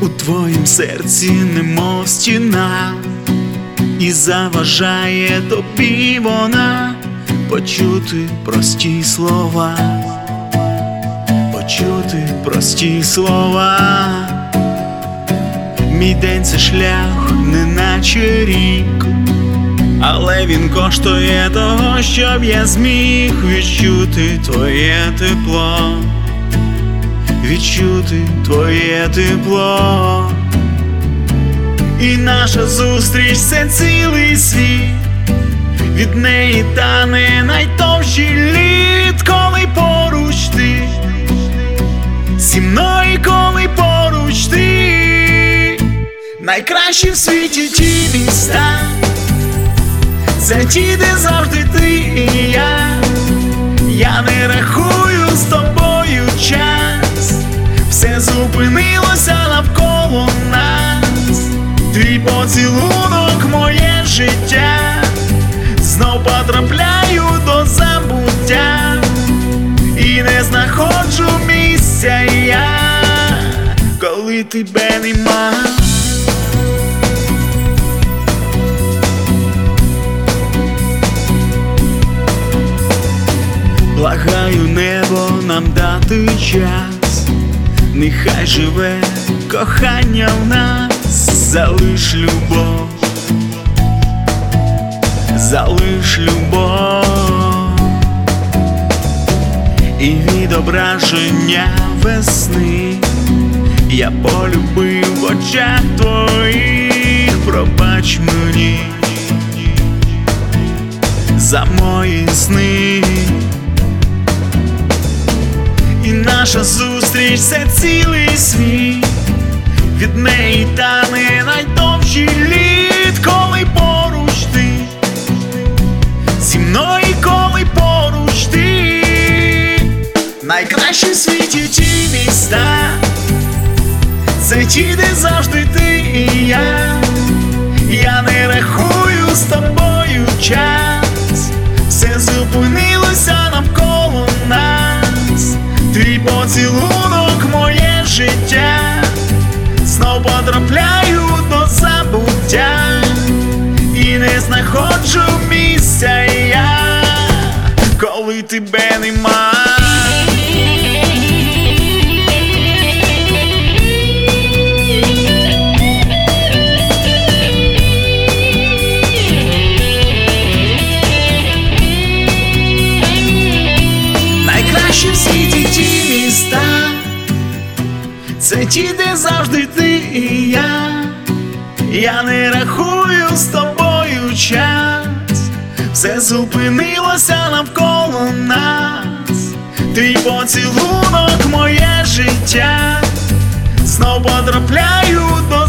у твоїм серці немов стіна, і заважає тобі вона почути прості слова, почути прості слова. Мій день — це шлях, неначе рік, але він коштує того, щоб я зміг відчути твоє тепло, відчути твоє тепло. І наша зустріч — це цілий світ, від неї тане найтовщий лід. Коли поруч ти зі мною, коли поруч ти, найкращі в світі ті міста, це ті, де завжди ти і я не рахую з тобою час, все зупинилося навколо нас. Твій поцілунок — моє життя, знов потрапляю до забуття і не знаходжу місця я, коли тебе нема. Благаю небо нам дати час, нехай живе кохання в нас. Залиш любов, залиш любов, і відображення весни я полюбив в очах твоїх. Пробач мені за мої сни. І наша зустріч — це цілий світ, від неї тане найдовший лід. Коли поруч ти зі мною, коли поруч ти, найкращі в світі ті міста, це ті, де завжди ти і я не рахую з тобою час, все зупинилося навколо нас. Твій поцілунок — моє життя, знов потрапляю до забуття і не знаходжу місця я, коли тебе нема. Найкращі в світі ті міста, це ті, де завжди ти і я не рахую з тобою час, все зупинилося навколо нас. Твій поцілунок — моє життя, знов потрапляю до